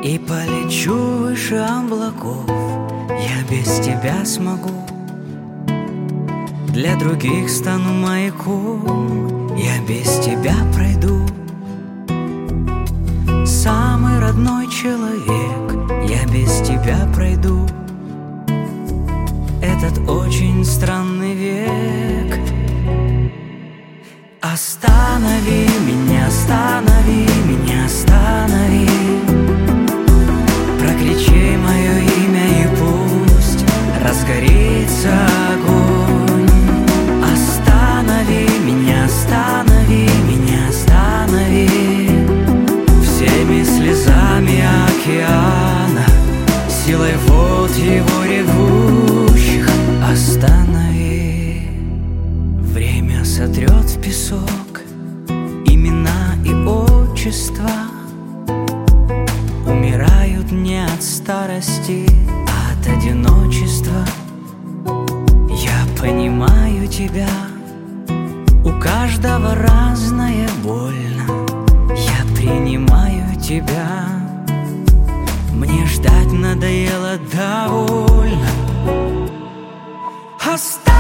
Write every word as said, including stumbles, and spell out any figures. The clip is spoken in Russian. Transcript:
И полечу выше облаков, я без тебя смогу. Для других стану маяком, я без тебя пройду. Самый родной человек, я без тебя пройду. Этот очень странный век. Останови меня, останови меня, останови. Прокричи мое имя и пусть разгорится огонь. Останови меня, останови меня, останови. Всеми слезами океана, силой вод его ревущих останови. Время сотрет в песок имена и отчества. Умирают не от старости, а от одиночества. Я понимаю тебя, у каждого разная больно. Я принимаю тебя, мне ждать надоело довольно. Оставь